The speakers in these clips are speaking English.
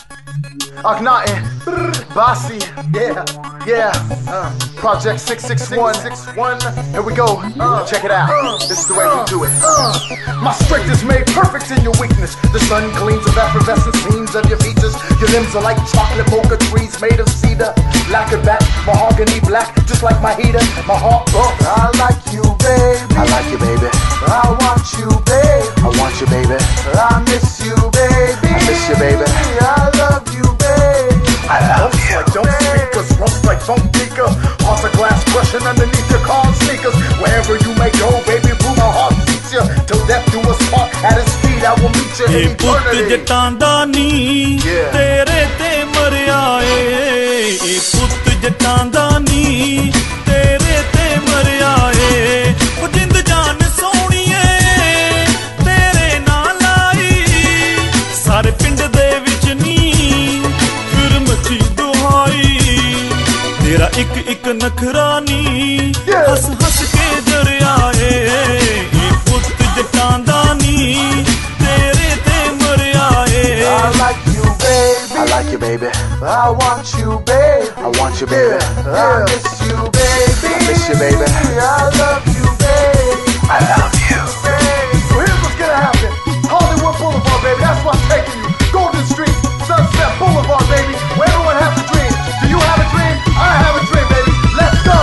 Akhenaten, Basi, yeah. Project 661, here we go. Check it out. This is the way we do it. My strength is made perfect in your weakness. The sun gleams of effervescent seams of your features. Your limbs are like chocolate mocha trees made of cedar. Lacquered back, mahogany black, just like my heater. My heart bumps. I like you, baby. I like you, baby. I want you, baby. I want you, baby. I miss you, baby. I miss you, baby. I love you, baby. I love you. Like don't speak us, rumps like phone speaker. Hearts of glass crushing underneath your car sneakers. Wherever you may go, baby, boo, my heart beats you. Till death do us part. At his feet, I will meet you in eternity. जटां दा नी तेरे ते मरिया ए पुत जटां दा नी तेरे ते मरिया ए ओ जिंद जान सोहणीए तेरे नाल आई सारे पिंड दे विच नी फिर मची दुहाई तेरा एक एक नखरा नी हस हस के जरिया ए पुत जटां दा नी तेरे ते मरिया ए I like you, baby. I like you, baby. I want you, baby. I want you, baby. I miss you, baby. I miss you, baby. I love you, baby. I love you. Baby. So here's what's gonna happen. Hollywood Boulevard, baby. That's where I'm taking you. Golden Street, Sunset Boulevard, baby. Where everyone has a dream. Do you have a dream? I have a dream, baby. Let's go.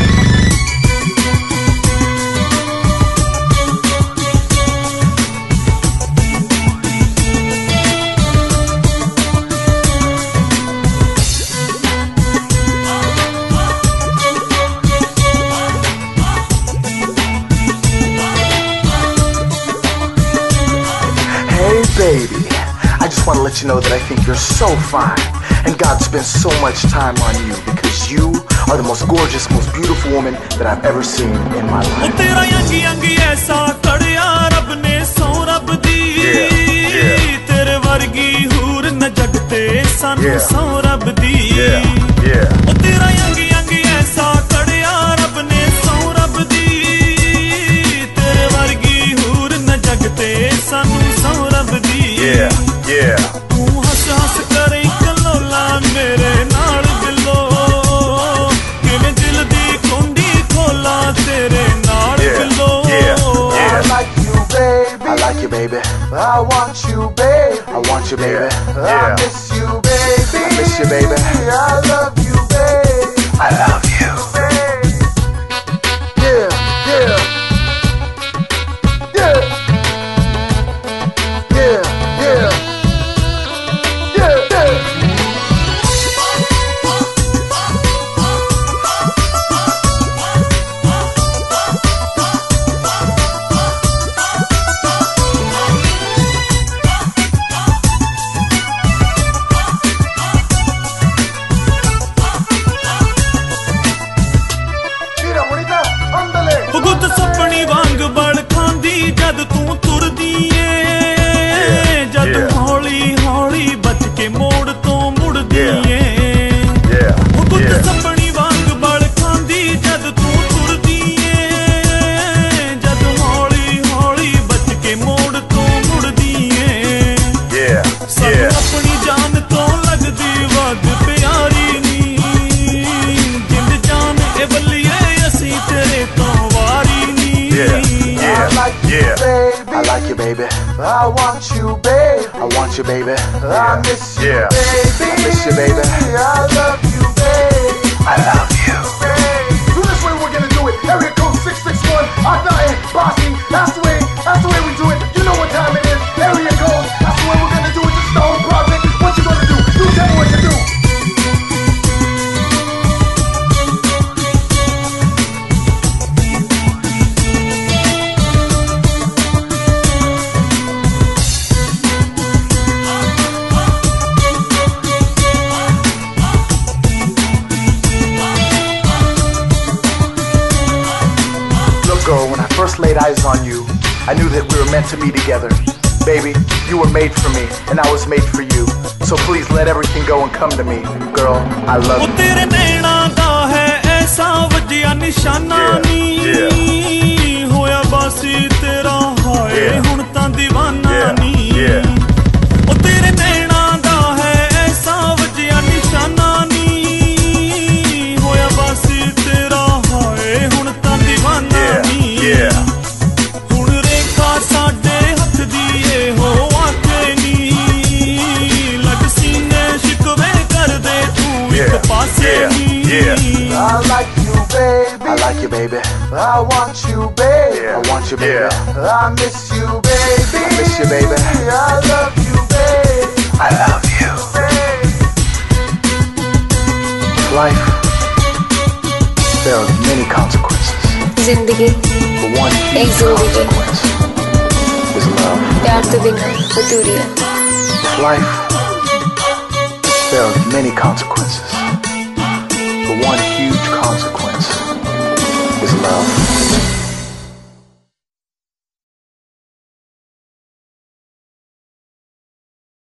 Baby, I just want to let you know that I think you're so fine. And God spent so much time on you because you are the most gorgeous, most beautiful woman that I've ever seen in my life. तेरा यंगी यंगी ऐसा कड़िया रब ने सौ रब दी तेरे वर्गी हूर न जगते सानू सौ रब दी तेरा यंगी यंगी ऐसा कड़िया रब ने सौ रब दी तेरे वर्गी हूर न जगते सानू सौ रब दी तू हस हस करे कलोला मेरे नाल दिलो किवें दिल दी कुंडी खोला तेरे नाल दिलो I like you, baby. I like you, baby. I want you, baby. I want you, baby. I miss you, baby. I miss you, baby. I love you, baby. I love you, baby. Yeah. गुद सपनी वांग बड़ खांदी जद तू तुरदी ए जद हौली हौली बच के मोड़ तो मुड़दी ए गुद सपनी वांग बड़ खांदी जद तू तुरदी ए जद हौली हौली बच के मोड़ तो मुड़दी ए सब अपनी जान तो लगदी वद प्यारी नी जिंद जान ए बल्लिए असी तेरे तो I like you, baby. I like you, baby. I want you, baby. I want you, baby. I miss you, baby. I miss you, baby. I love you, baby. I love you, baby. So this way we're gonna do it. Area code 661. Akhenaten, Basi. That's the way we do it. You know what time it is. Area code. That's the way we're gonna do it. The Stone Project. What you gonna do? You tell me what to do. When I first laid eyes on you, I knew that we were meant to be together. Baby, you were made for me, and I was made for you. So please let everything go and come to me. Girl, I love you. तेरे नैना दा है ऐसा वजिया निशाना नी होया बासी तेरा हाय हुण तां दीवाना नी तेरे नैना दा है baby. I want you, baby. Yeah. I want you, baby. Yeah. I miss you, baby. I miss you, baby. I love you, baby. I love you. Life, there are many consequences. जिंदगी But one एक huge जिंदगी consequence is love. प्यार तो बिना अधूरी है. Life, there are many consequences. But one huge consequence is love.